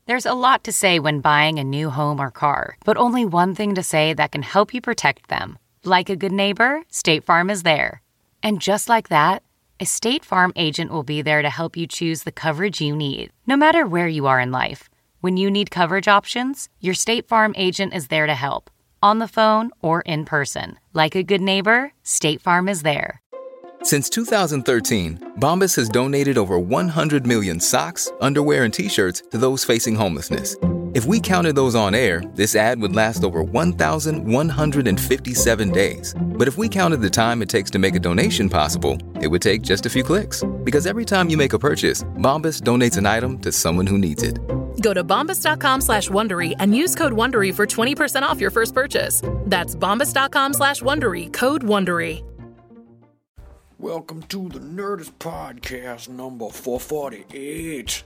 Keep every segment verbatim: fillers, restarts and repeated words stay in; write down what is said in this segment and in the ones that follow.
There's a lot to say when buying a new home or car, but only one thing to say that can help you protect them. Like a good neighbor, State Farm is there. And just like that, a State Farm agent will be there to help you choose the coverage you need, no matter where you are in life. When you need coverage options, your State Farm agent is there to help, on the phone or in person. Like a good neighbor, State Farm is there. Since two thousand thirteen, Bombas has donated over one hundred million socks, underwear, and T-shirts to those facing homelessness. If we counted those on air, this ad would last over one thousand one hundred fifty-seven days. But if we counted the time it takes to make a donation possible, it would take just a few clicks. Because every time you make a purchase, Bombas donates an item to someone who needs it. Go to bombas.com slash Wondery and use code Wondery for twenty percent off your first purchase. That's bombas.com slash Wondery, code Wondery. Welcome to the Nerdist Podcast number four forty-eight.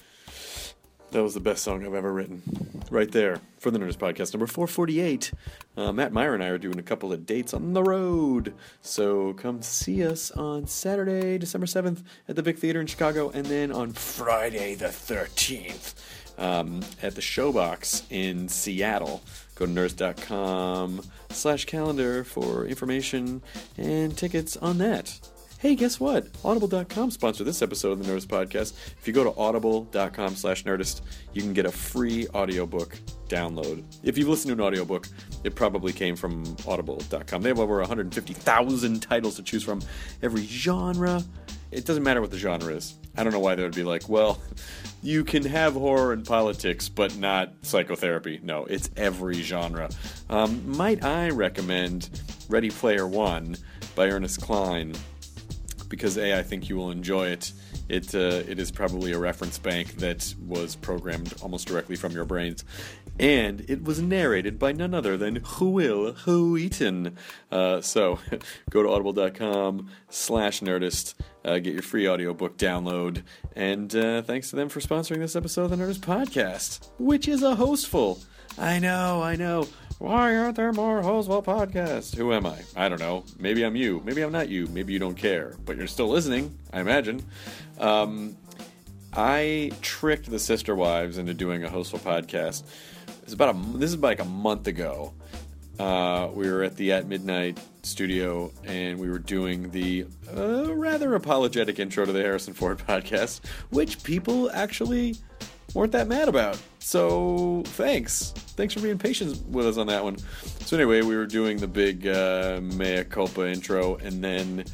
That was the best song I've ever written. Right there, for the Nerdist Podcast number four forty-eight. Uh, Matt Meyer and I are doing a couple of dates on the road. So come see us on Saturday, December seventh at the Vic Theater in Chicago, and then on Friday the thirteenth um, at the Showbox in Seattle. Go to nerdist.com slash calendar for information and tickets on that. Hey, guess what? Audible dot com sponsored this episode of the Nerdist Podcast. If you go to audible.com slash Nerdist, you can get a free audiobook download. If you've listened to an audiobook, it probably came from audible dot com. They have over one hundred fifty thousand titles to choose from, every genre. It doesn't matter what the genre is. I don't know why they would be like, well, you can have horror and politics, but not psychotherapy. No, it's every genre. Um, might I recommend Ready Player One by Ernest Cline? Because A, I think you will enjoy it. It uh, it is probably a reference bank that was programmed almost directly from your brains. And it was narrated by none other than Will Wheaton. Uh, so go to audible.com slash Nerdist, uh, get your free audiobook download, and uh, thanks to them for sponsoring this episode of the Nerdist Podcast, which is a hostful. I know, I know. Why aren't there more Hostful podcasts? Who am I? I don't know. Maybe I'm you. Maybe I'm not you. Maybe you don't care. But you're still listening, I imagine. Um, I tricked the Sister Wives into doing a Hostful podcast. It's about a, this is like a month ago. Uh, we were at the At Midnight studio, and we were doing the uh, rather apologetic intro to the Harrison Ford podcast, which people actually weren't that mad about. So thanks. Thanks for being patient with us on that one. So anyway, we were doing the big uh, mea culpa intro, and then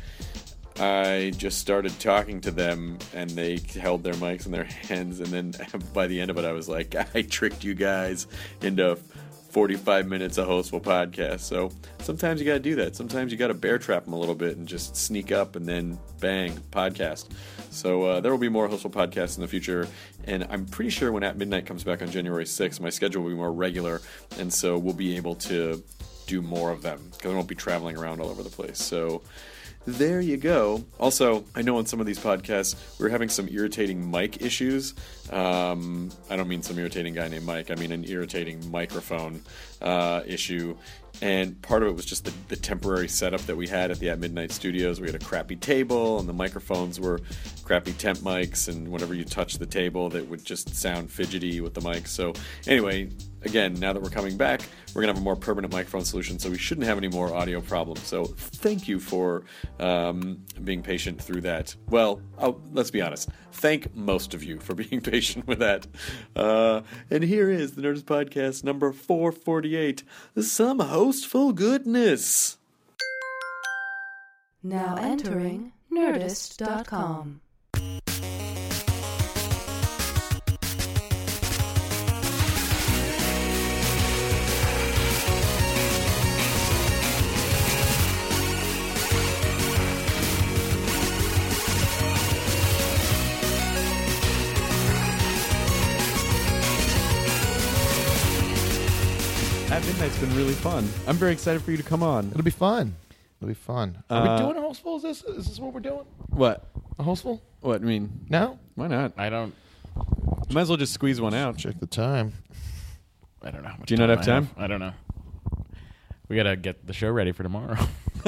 I just started talking to them, and they held their mics in their hands, and then by the end of it, I was like, I tricked you guys into forty-five minutes of Hostful podcast. So sometimes you got to do that. Sometimes you got to bear trap them a little bit and just sneak up, and then bang, podcast. So uh, there will be more Hostful podcasts in the future, and I'm pretty sure when At Midnight comes back on January sixth, my schedule will be more regular, and so we'll be able to do more of them, because I won't be traveling around all over the place. So there you go. Also, I know on some of these podcasts, we're having some irritating mic issues. Um, I don't mean some irritating guy named Mike. I mean an irritating microphone uh, issue. And part of it was just the, the temporary setup that we had at the At Midnight Studios. We had a crappy table, and the microphones were crappy temp mics, and whenever you touch the table, that would just sound fidgety with the mic. So anyway, again, now that we're coming back, we're going to have a more permanent microphone solution, so we shouldn't have any more audio problems. So thank you for um, being patient through that. Well, I'll, let's be honest. Thank most of you for being patient with that. Uh, and here is the Nerdist Podcast number four forty-eight. Some hostful goodness. Now entering Nerdist dot com. At Midnight's been really fun. I'm very excited for you to come on. It'll be fun. It'll be fun. Are Uh, we doing a hostful? Is this is this what we're doing? What? A hostful? What, I mean? No? Why not? I don't... Might as well just squeeze one out. Check the time. I don't know. Do you not have time? I don't know. We got to get the show ready for tomorrow.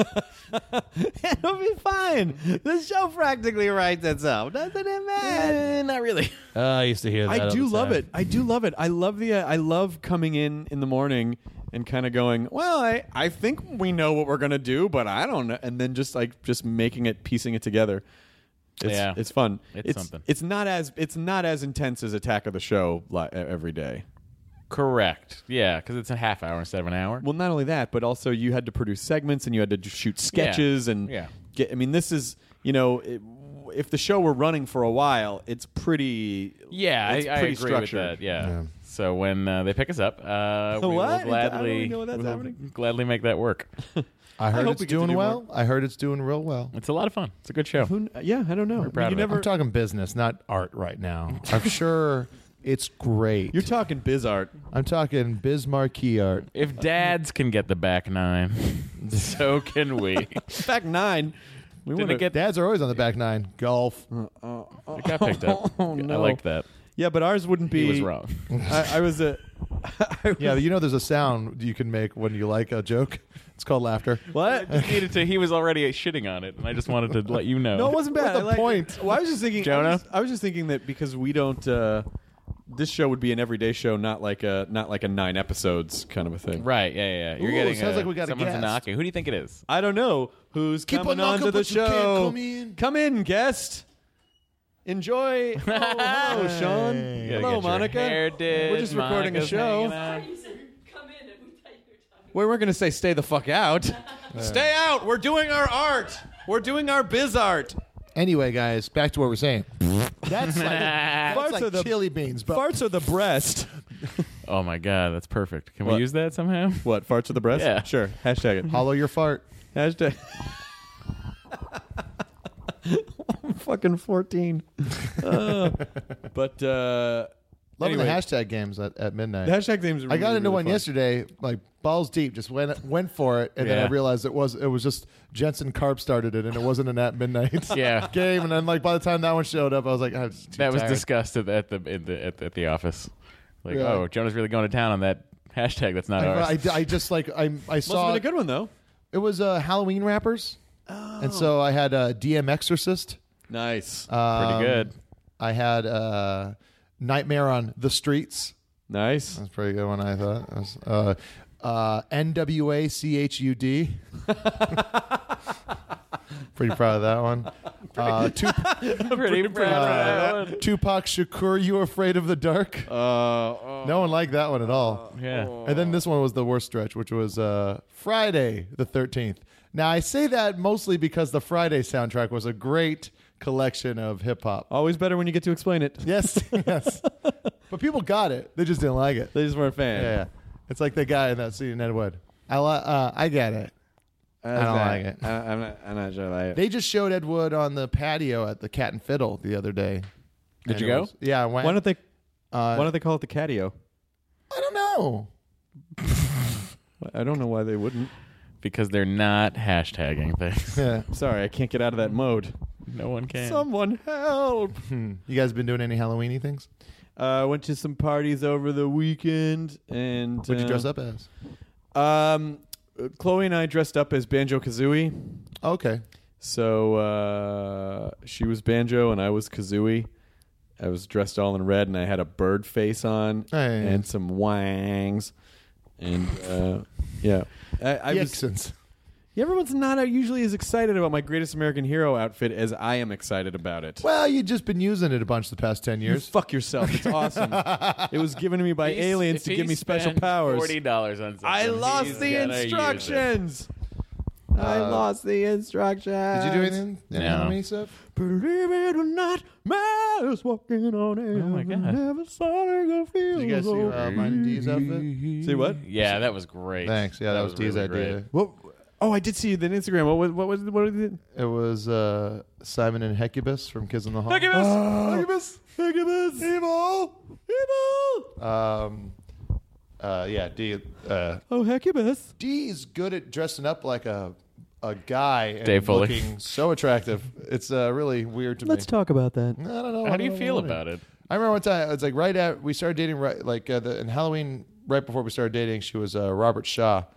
It'll be fine. The show practically writes itself, doesn't it, man? not really. Uh, I used to hear that. I all do the love time. it. I do love it. I love the. Uh, I love coming in in the morning and kind of going, well, I, I think we know what we're gonna do, but I don't know, and then just like just making it, piecing it together. It's, Yeah. it's fun. It's it's something. It's not as it's not as intense as Attack of the Show li- every day. Correct. Yeah, because it's a half hour instead of an hour. Well, not only that, but also you had to produce segments and you had to just shoot sketches and Yeah. get. I mean, this is you know, it, if the show were running for a while, it's pretty. Yeah, it's I, I pretty agree structured. with that. Yeah. Yeah. So when uh, they pick us up, uh, we What? will I don't gladly, even know when that's we will happening. gladly make that work. I heard hope it's we get to doing do well. more. I heard it's doing real well. It's a lot of fun. It's a good show. Who, yeah, I don't know. I mean, proud you of it. never. I'm talking business, not art right now. I'm sure it's great. You're talking biz art. I'm talking Biz Marquee art. If dads can get the back nine, so can we. Back nine. We Didn't wanna it get Dads are always on the back nine. Golf. It got picked up. Oh, no. I liked that. Yeah, but ours wouldn't be. He was wrong. I, I was a. I was, Yeah, you know there's a sound you can make when you like a joke. It's called laughter. What? I just needed to. He was already shitting on it, and I just wanted to let you know. No, it wasn't bad. What's the I liked it. point? Well, I was just thinking, Jonah? I was, I was just thinking that because we don't. Uh, this show would be an everyday show, not like a not like a nine episodes kind of a thing. Right? Yeah, yeah. yeah. You're Ooh, getting. sounds uh, like we got a someone's guest. knocking. Who do you think it is? I don't know who's Keep coming on on knocking, to the but you can't show. come in. Come in, guest. Enjoy. Oh, hello, Sean. Hey. You gotta Hello, get your Monica. hair did. We're just recording a Monica's show. hanging out. We weren't going to say stay the fuck out. Stay out. We're doing our art. We're doing our biz art. Anyway, guys, back to what we're saying. That's like, that's Farts like are the- chili beans. But Farts are the breast. Oh my god, that's perfect. Can What? we use that somehow? What? Farts are the breast? Yeah. Sure. Hashtag it. hollow your fart. Hashtag. I'm fucking fourteen. Uh, but uh, Loving anyway, the hashtag games at, at midnight. the hashtag names. Are I got really, into really one fun. yesterday, like balls deep. Just went went for it, and then I Yeah. realized it was it was just Jensen Karp started it, and it wasn't an at midnight Yeah. game. And then like by the time that one showed up, I was like, I was too That was tired. discussed at the at the, in the at, the at the office. Like, Yeah. oh, Jonah's really going to town on that hashtag. That's not ours. I, I, I just like I I Must saw have been a good one though. it was uh, Halloween wrappers, and so I had uh, D M Exorcist. Nice. Um, Pretty good. I had uh, Nightmare on the Streets. nice. That's a pretty good one, I thought. That was, uh, uh, N W A C H U D. Pretty proud of that one. Uh, Tup- Pretty proud. uh, Tupac Shakur, You Afraid of the Dark? Uh, No one liked that one at all. Yeah. And then this one was the worst stretch, which was uh, Friday the thirteenth. Now, I say that mostly because the Friday soundtrack was a great collection of hip hop. always better when you get to explain it. Yes, yes. But people got it. They just didn't like it. They just weren't a fan. Yeah, yeah. It's like the guy in that scene in Ed Wood. I, li- uh, I get it. I don't like it. I, I'm not. I'm not sure. I like it. They just showed Ed Wood on the patio at the Cat and Fiddle the other day. Did And you it go? was- yeah, I went. Why don't they? uh, why don't they call it the catio? I don't know. I don't know why they wouldn't. Because they're not hashtagging things. Yeah. Sorry, I can't get out of that mode. No one can. Someone help! Hmm. You guys been doing any Halloweeny things? Uh, went to some parties over the weekend, and What'd you uh, dress up as? Um, uh, Chloe and I dressed up as Banjo Kazooie. Okay. So uh, she was Banjo and I was Kazooie. I was dressed all in red and I had a bird face on Hey. and some wangs. And uh, yeah, I, I was, Yixins. everyone's not usually as excited about my Greatest American Hero outfit as I am excited about it. Well, you've just been using it a bunch the past ten You years. fuck yourself. It's awesome. It was given to me by He's- aliens if to he give me special spent powers. Forty dollars on something. I lost he's the gonna use it. instructions. I Uh, lost the instructions. Did you do anything? Any No. Halloween stuff? Believe it or not, man is walking on air. Oh my God. Never starting to feel Did you guys see so uh, mine and D's outfit? See what? Yeah, that was great. Thanks. Yeah, that, was D's really idea. great. What? Oh, I did see the Instagram. What was what was what was it? It was uh, Simon and Hecubus from Kids in the Hall. Hecubus! Hecubus! Hecubus! Evil! Evil! Um, uh, yeah, D. Uh, Oh, Hecubus! D's good at dressing up like a a guy and Dave Foley. looking so attractive. It's uh, really weird to Let's me. talk about that. I don't know. How I do you don't feel know. about it? I remember one time. It's like right at we started dating. Right, like uh, the, in Halloween, right before we started dating, she was uh, Robert Shaw,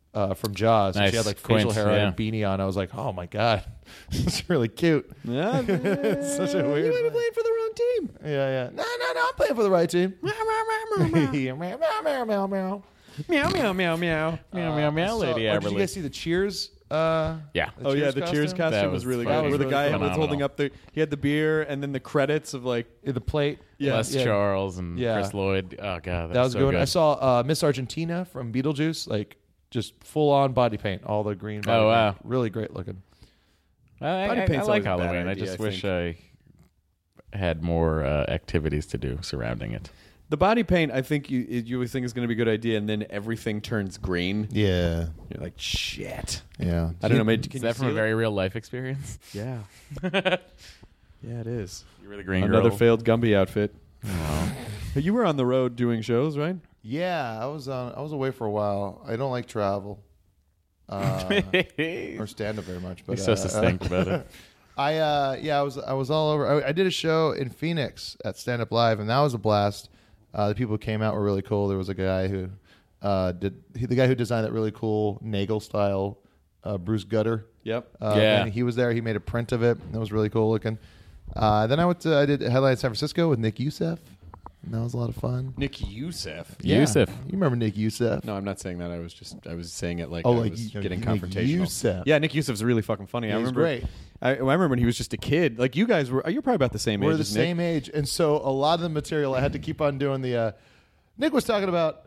uh, from Jaws. Nice. She had like facial Quint, hair yeah. and a beanie on. I was like, oh my god, it's really cute. Yeah, It's such a weird. You might be thing. playing for the wrong team. Yeah, yeah. No, no, no. I'm playing for the right team. meow, meow, meow, meow, meow. Meow meow meow meow. Meow, meow, meow, So- Lady oh, did you Everly. guys see the Cheers? Uh, Yeah. Oh yeah, the Cheers costume That was, was really funny. good. Where the That was guy really was holding phenomenal. up the he had the beer and then the credits of like In the plate. yeah. Les yeah. Charles and Yeah. Chris Lloyd. Oh god, that, That was so good. good. I saw uh, Miss Argentina from Beetlejuice, like just full on body paint, all the green. Body Oh, wow. paint. Really great looking. I, Body I, I paint's like always a bad Halloween. I idea, just I wish think. I had more uh, activities to do surrounding it. The body paint, I think you you always think is going to be a good idea, and then everything turns green. Yeah, You're like shit. yeah. I don't know. Maybe can Is you that from a seal it? very real life experience? Yeah. Yeah, it is. You were the green Another girl. failed Gumby outfit. Hey, you were on the road doing shows, right? Yeah, I was on. I was away for a while. I don't like travel uh, or stand up very much. But You're so uh, succinct about it. I uh, yeah, I was I was all over. I, I did a show in Phoenix at Stand Up Live, and that was a blast. Uh, the people who came out were really cool. There was a guy who uh, did he, the guy who designed that really cool Nagel style uh, Bruce Gutter. Yep. Uh, Yeah. and he was there. He made a print of it. That was really cool looking. Uh, then I went to I did a headline in San Francisco with Nick Youssef. And that was a lot of fun. Nick Youssef. Yeah. Youssef. You remember Nick Youssef? No, I'm not saying that. I was just I was saying it like Oh, I like was you know, getting Nick confrontational. Youssef. Yeah, Nick Youssef's really fucking funny. Yeah, I he's remember. great. I, I remember when he was just a kid. Like you guys were. You're probably about the same We're age. the as Nick. same age, and so a lot of the material I had to keep on doing the. Uh, Nick was talking about.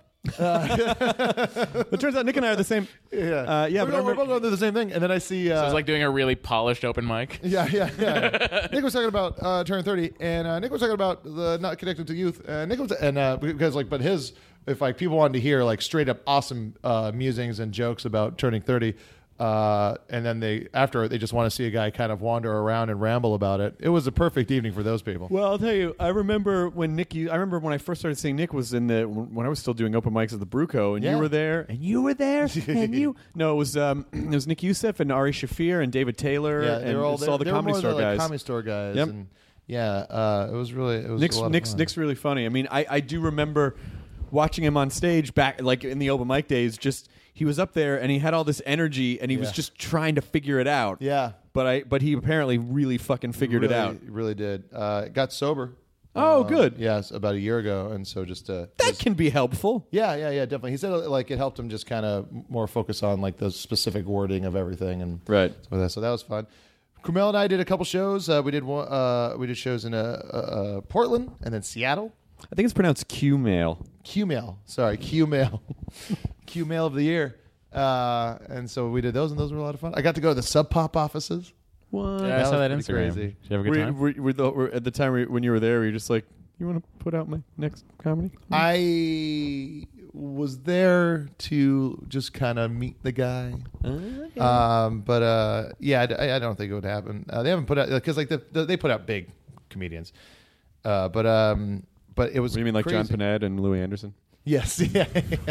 It turns out Nick and I are the same. Yeah, Uh, yeah, we're, but I going, we're remember- both going through the same thing, and then I see. Uh, So it's like doing a really polished open mic. yeah, yeah, yeah. Nick was talking about uh, turning thirty, and uh, Nick was talking about the not connected to youth. And Nick was, and uh, because like, but his, if like people wanted to hear like straight up awesome uh, musings and jokes about turning thirty. Uh, and then they after they just want to see a guy kind of wander around and ramble about it. It was a perfect evening for those people. Well, I'll tell you. I remember when Nick. I remember when I first started seeing Nick was in the when I was still doing open mics at the Bruco, and Yeah. you were there, and you were there, and you. No, it was um, it was Nick Youssef and Ari Shafir and David Taylor. Yeah, and they were all it's there. all the they were comedy more store the, like, guys. comedy store guys. Yep. And yeah, uh, it was really it was Nick's a lot Nick's of fun. Nick's really funny. I mean, I, I do remember watching him on stage back like in the open mic days. Just he was up there and he had all this energy and he was Yeah. just trying to figure it out. Yeah. But I but he apparently really fucking figured really, it out. Really did. Uh, got sober. Oh, Uh, good. Yes, about a year ago, and so just uh, That just- can be helpful. yeah, yeah, yeah, definitely. He said uh, like it helped him just kind of more focus on like the specific wording of everything and Right. So that, so that was fun. Kumail and I did a couple shows. Uh, we did one. Uh, we did shows in uh, uh, uh, Portland and then Seattle. I think it's pronounced Q mail. Q-mail, sorry, Q-mail, Q-mail of the year. Uh, and so we did those, and those were a lot of fun. I got to go to the Sub Pop offices. What? Yeah, I That saw was that pretty Instagram. crazy. Did you have a good Were, time? were, were the, were, at the time were- when you were there, were you just like, you want to put out my next comedy? I was there to just kind of meet the guy. Um, but uh, yeah, I, I don't think it would happen. Uh, they haven't put out because like the, the, they put out big comedians. Uh, but um, but it was. What do you mean, like John crazy. Panette and Louis Anderson? Yes. Yeah.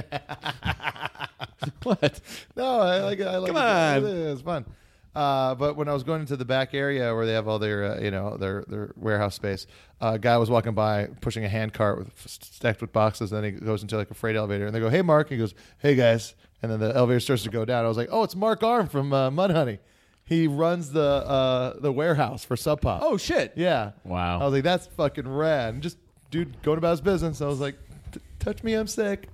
What? No, I like it. I like Come it. on. It's fun. Uh, but when I was going into the back area where they have all their, uh, you know, their their warehouse space, uh, a guy was walking by pushing a hand cart with stacked with boxes. And then he goes into like a freight elevator, and they go, "Hey, Mark." He goes, "Hey, guys." And then the elevator starts to go down. I was like, "Oh, it's Mark Arm from uh, Mudhoney. He runs the uh, the warehouse for Sub Pop." Oh, shit. yeah. Wow. I was like, "That's fucking rad." And just dude going about his business. I was like, "T- "Touch me, I'm sick."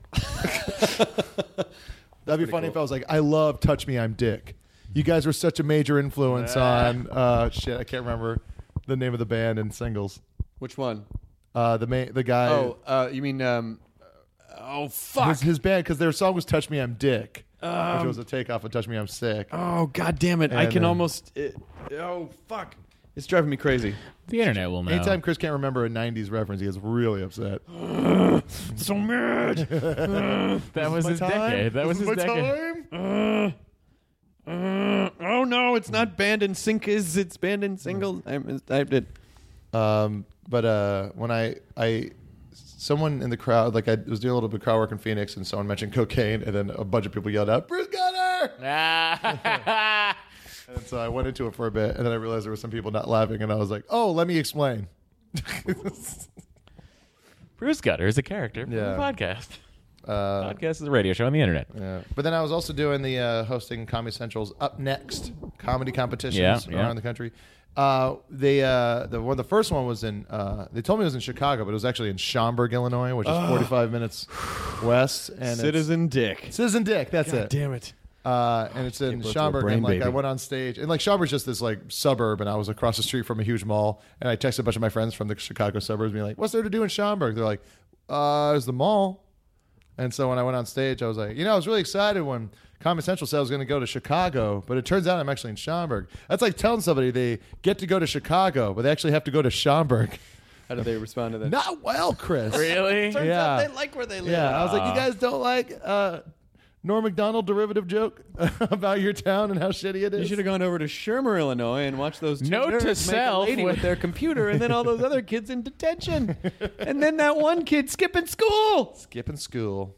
That'd be funny if I was like, "I love Touch Me, I'm Dick." You guys were such a major influence on uh, shit. I can't remember the name of the band and singles. Which one? Uh, the main, the guy. Oh, uh, you mean, um, oh, fuck. his, his band because their song was "Touch Me, I'm Dick," Um, which was a takeoff of "Touch Me, I'm Sick." Oh, god damn it. I And, can uh, almost. It, oh, fuck. It's driving me crazy. The internet will know. Anytime Chris can't remember a nineties reference, he gets really upset. So mad. that was my his time? decade. That was This his is my decade. time? Uh, uh, oh, no, it's not band and sinkers. It's band and singles. I, I did. Um, but uh, when I, I, someone in the crowd, like I was doing a little bit of crowd work in Phoenix, and someone mentioned cocaine, and then a bunch of people yelled out, "Bruce Gunner!" Ah. And so I went into it for a bit, and then I realized there were some people not laughing, and I was like, "Oh, let me explain." Bruce Gutter is a character from Yeah. the podcast. Uh, Podcast is a radio show on the internet. yeah. But then I was also doing the uh, hosting Comedy Central's Up Next comedy competitions Yeah, around yeah. the country. Uh, they uh, the one the first one was in. Uh, they told me it was in Chicago, but it was actually in Schaumburg, Illinois, which is forty-five minutes west. And it's- Citizen Dick. Citizen Dick. That's God it. damn it. Uh, and it's in Give birth to a Schaumburg, brain and like I baby. went on stage, and like Schaumburg's just this like suburb, and I was across the street from a huge mall, and I texted a bunch of my friends from the Chicago suburbs, being like, "What's there to do in Schaumburg?" They're like, "Uh, there's the mall." And so when I went on stage, I was like, you know, I was really excited when Comedy Central said I was going to go to Chicago, but it turns out I'm actually in Schaumburg. That's like telling somebody they get to go to Chicago, but they actually have to go to Schaumburg. How did they respond to that? Not well, Chris. Really? Turns Yeah. out they like where they live. Yeah, I was like, you guys don't like uh, Norm Macdonald derivative joke about your town and how shitty it is? You should have gone over to Shermer, Illinois, and watched those two Note nerds to make self a lady when- with their computer, and then all those other kids in detention, and then that one kid skipping school. Skipping school.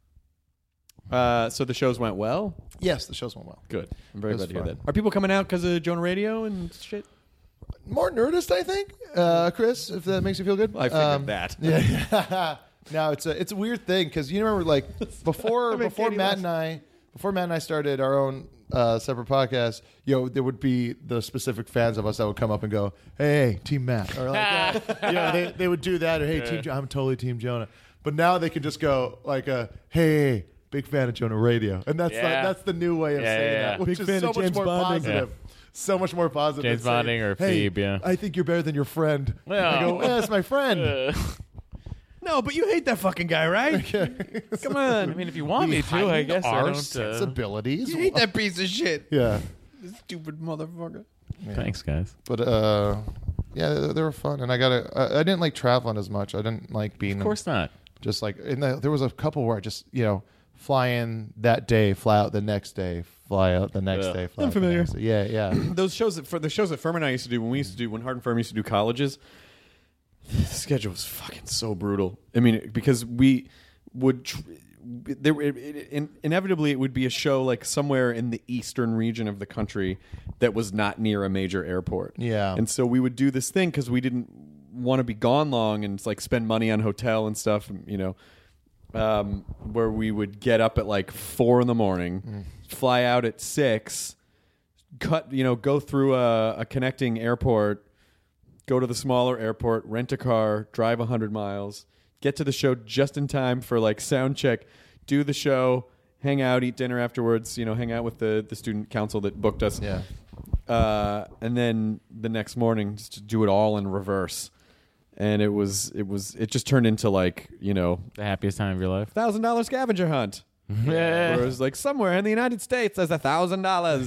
Uh, so the shows went well. Yes, the shows went well. Good. I'm very It was glad to hear fun. that. Are people coming out because of Jonah Radio and shit? More Nerdist, I think, uh, Chris, if that makes you feel good. I figured Um, that. Yeah. No, it's a it's a weird thing because you remember like before I mean, before Katie Matt West. and I before Matt and I started our own uh, separate podcast, you know, there would be the specific fans of us that would come up and go, "Hey, hey Team Matt," or like, uh, yeah, they they would do that, or "Hey, Team, Jo- I'm totally Team Jonah." But now they can just go like, uh, "Hey, hey, big fan of Jonah Radio," and that's Yeah. like, that's the new way of Yeah, saying yeah, that, yeah. which Big is fan so of much James more Bonding. positive. So much more positive. James than saying, Bonding or hey, Phoebe, yeah. I think you're better than your friend. Well. I go, yeah, that's my friend. Uh, No, but you hate that fucking guy, right? Come on. I mean, if you want We me to, I heightened guess I our don't. Uh, sensibilities. you hate that piece of shit. Yeah, Stupid motherfucker. Thanks, guys. but uh, yeah, they, they were fun, and I got I, I didn't like traveling as much. I didn't like being Of course not. just like. And the, there was a couple where I just you know fly in that day, fly out the next day, fly out the next Ugh. day. Fly I'm out the familiar. next day. Yeah, yeah. Those shows that for the shows that Firm and I used to do when we used to do when Hard and Firm used to do colleges, the schedule was fucking so brutal. I mean, because we would tr- there it, it, in, inevitably it would be a show like somewhere in the eastern region of the country that was not near a major airport. Yeah. and so we would do this thing because we didn't want to be gone long and like spend money on hotel and stuff. You know. Um, where we would get up at like four in the morning, fly out at six, cut, you know, go through a, a connecting airport, go to the smaller airport, rent a car, drive one hundred miles, get to the show just in time for like sound check, do the show, hang out, eat dinner afterwards, you know, hang out with the, the student council that booked us. Yeah. Uh, and then the next morning, just to do it all in reverse. And it was, it was, it just turned into like, you know, The happiest time of your life. thousand dollar scavenger hunt. Where it was like somewhere in the United States there's a thousand dollars.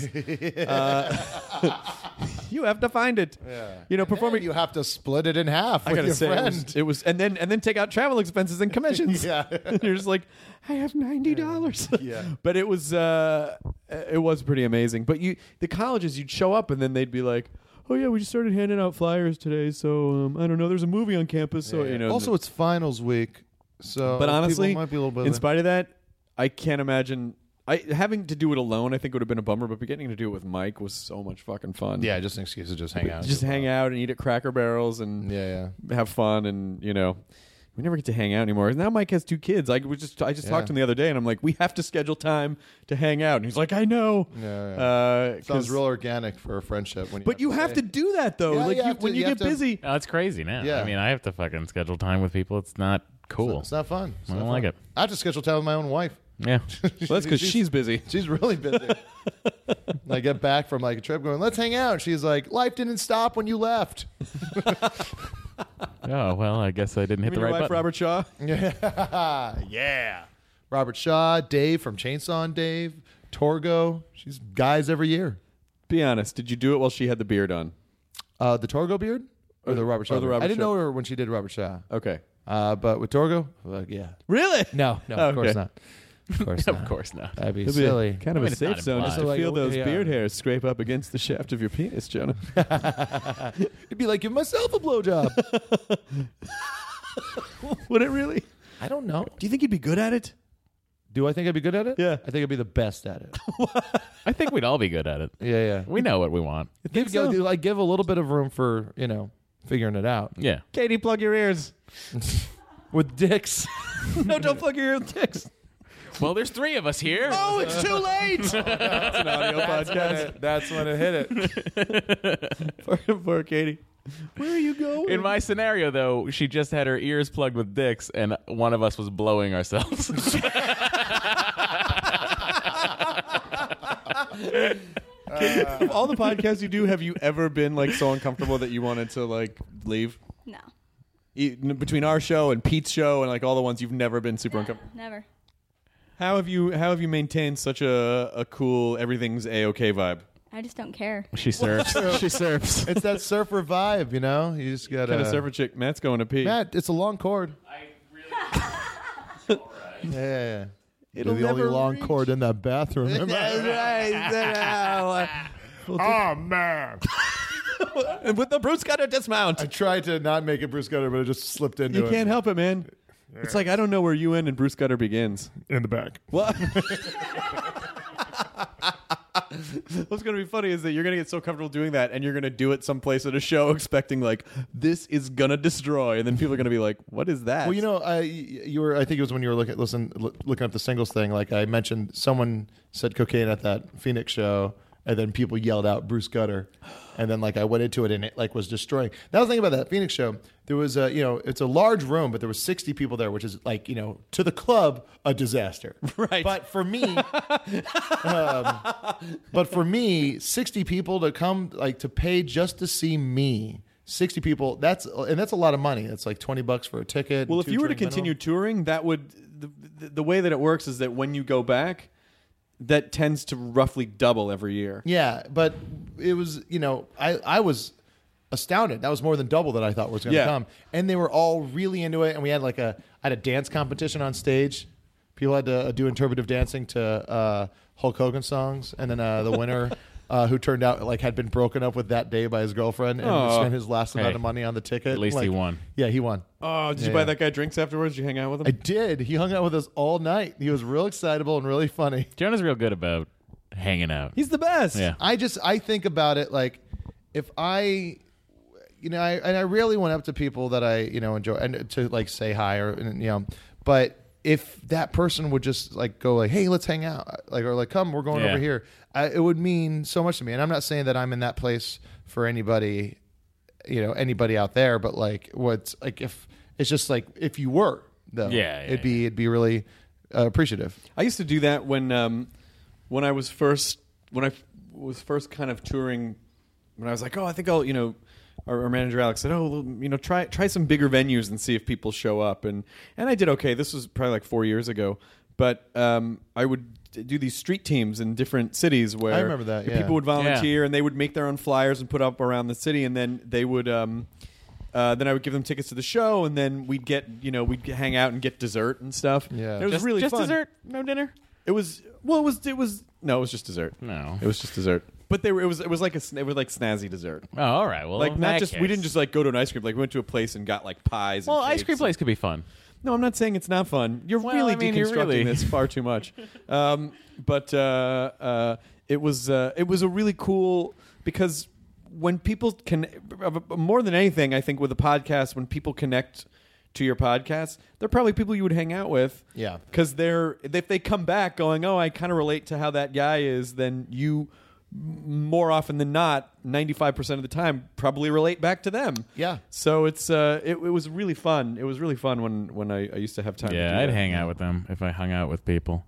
You have to find it. You know, performing. And you have to split it in half I with gotta your say, it friend. was, it was, and then and then take out travel expenses and commissions. Yeah. And you're just like, I have ninety dollars. Yeah. But it was, uh, it was pretty amazing. But you, the colleges, you'd show up and then they'd be like, oh yeah, we just started handing out flyers today, so um, I don't know. There's a movie on campus, so you know. also, it's finals week, so But honestly, people might be a little bit in spite of that, I can't imagine. I having to do it alone. I think would have been a bummer, but getting to do it with Mike was so much fucking fun. yeah, just an excuse to just hang out. just hang out and eat at Cracker Barrels and Yeah, yeah. have fun, and you know, we never get to hang out anymore. Now Mike has two kids. I was just I just Yeah. talked to him the other day, and I'm like, we have to schedule time to hang out, and he's like, I know. Yeah, yeah. Uh, Sounds 'cause- real organic for a friendship. When you But you have to say- do that though. Yeah, like you you, have to- when you, you get have to- busy. Oh, it's crazy now. Yeah. I mean, I have to fucking schedule time with people. It's not cool. It's not fun. It's I not don't fun. like it. I have to schedule time with my own wife. Yeah. Well, that's because she's busy. She's really busy. I get back from like a trip going, let's hang out. She's like, life didn't stop when you left. Oh, well, I guess I didn't hit I mean, the your right wife, button. Robert Shaw. Yeah. yeah. Robert Shaw, Dave from Chainsaw and Dave, Torgo. She's guys every year. Be honest. Did you do it while she had the beard on? Uh, the Torgo beard? Or the Robert Shaw? or the beard? Robert I didn't Shaw. know her when she did Robert Shaw. Okay. Uh, but with Torgo, like, yeah. Really? No, no, Oh, of course okay. not. Of course not. Of course not. That'd be It'd be silly. kind of I mean, a it's safe not zone just implied. to Like, feel those yeah. beard hairs scrape up against the shaft of your penis, Jonah. It'd be like, give myself a blowjob. Would it really? I don't know. Do you think you'd be good at it? Do I think I'd be good at it? Yeah. I think I'd be the best at it. I think we'd all be good at it. yeah, yeah. We know what we want. Give, so? go- like, give a little bit of room for, you know, figuring it out. Yeah. Katie, plug your ears. with dicks. No, don't plug your ear with dicks. Well, there's three of us here. Oh, it's too late. That's an audio podcast. That's when it hit it. poor, poor Katie. Where are you going? In my scenario, though, she just had her ears plugged with dicks, and one of us was blowing ourselves. Uh, of all the podcasts you do, have you ever been like so uncomfortable that you wanted to like leave? No. E- between our show and Pete's show and like all the ones, you've never been super No, uncomfortable. Never. How have you How have you maintained such a a cool everything's a-okay vibe? I just don't care. She surfs. She surfs. It's that surfer vibe, you know. You just got Kind to of surfer chick. Matt's going to pee. Matt, it's a long cord. I really. All right. Yeah, yeah, yeah. It'll You're the only never long reach. cord in that bathroom. Oh, man. And with the Bruce Gutter dismount. I tried to not make it Bruce Gutter, but it just slipped into You it. can't help it, man. It's like I don't know where you end and Bruce Gutter begins. In the back. What? What's going to be funny is that you're going to get so comfortable doing that, and you're going to do it someplace at a show expecting like this is going to destroy, and then people are going to be like, "What is that?" Well, you know, I you were. I think it was when you were looking, listen, look, looking up the singles thing. Like I mentioned, someone said cocaine at that Phoenix show, and then people yelled out Bruce Gutter, and then like I went into it, and it like was destroying. That was the thing about that Phoenix show. There was a, you know, it's a large room, but there was sixty people there, which is like, you know, to the club a disaster. Right. But for me, um, but for me, sixty people to come like to pay just to see me. sixty people, that's and that's a lot of money. That's like twenty bucks for a ticket. well, if two you were to drink continue minimum. touring, that would the, the, the way that it works is that when you go back, that tends to roughly double every year. Yeah, but it was, you know, I, I was astounded. That was more than double that I thought was going to Yeah. come. And they were all really into it. And we had like a, I had a dance competition on stage. People had to do interpretive dancing to uh, Hulk Hogan songs. And then uh, the winner, uh, who turned out like had been broken up with that day by his girlfriend and Oh. spent his last Hey. amount of money on the ticket. At least like, he won. Yeah, he won. Oh, did you Yeah, buy yeah. that guy drinks afterwards? Did you hang out with him? I did. He hung out with us all night. He was real excitable and really funny. Jonah's real good about hanging out. He's the best. Yeah. I just I think about it like if I, you know, I and I rarely went up to people that I you know enjoy and to like say hi or and, you know, but if that person would just like go like, hey, let's hang out, like or like come, we're going Yeah. over here, I, it would mean so much to me. And I'm not saying that I'm in that place for anybody, you know, anybody out there, but like what's like if it's just like if you were though, Yeah, yeah, it'd be it'd be really uh, appreciative. I used to do that when um, when I was first when I f- was first kind of touring. When I was like, oh, I think I'll, you know, our, our manager Alex said, oh, well, you know, try try some bigger venues and see if people show up, and and I did okay. This was probably like four years ago, but um, I would do these street teams in different cities where I remember that, yeah. people would volunteer and they would make their own flyers and put up around the city, and then they would. Um, Uh, then I would give them tickets to the show, and then we'd get, you know, we'd hang out and get dessert and stuff. Yeah. it was Just, really just fun. dessert, no dinner. It was well, it was it was no, it was just dessert. No. It was just dessert. But they were it was it was like a sn- it was like snazzy dessert. Oh, all right. Well, like in not that just we case- didn't just like go to an ice cream. Like we went to a place and got like pies. Well, and ice cakes cream and- place could be fun. No, I'm not saying it's not fun. You're Well, really I mean, you're deconstructing really- this far too much. Um, but uh, uh, it was uh, it was a really cool because when people can more than anything, I think with a podcast, when people connect to your podcast, they're probably people you would hang out with. Yeah. Because they're if they come back going, oh, I kind of relate to how that guy is, then you m- more often than not, ninety-five percent of the time, probably relate back to them. Yeah. So it's uh, it, it was really fun. It was really fun when when I, I used to have time. to Yeah, do I'd that. hang out with them if I hung out with people.